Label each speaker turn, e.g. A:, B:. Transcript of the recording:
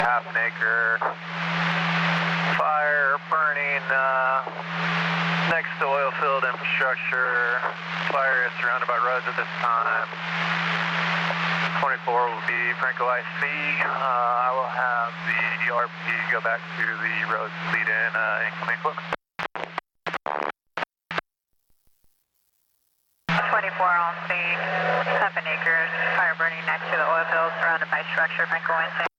A: half an acre. Fire burning next to oil field infrastructure. Fire is surrounded by roads at this time. 24 will be Franco IC. I will have the RP go back to the roads lead in incoming book.
B: 24 on scene, half an acre, fire burning next to the oil field surrounded by structure, Franco IC.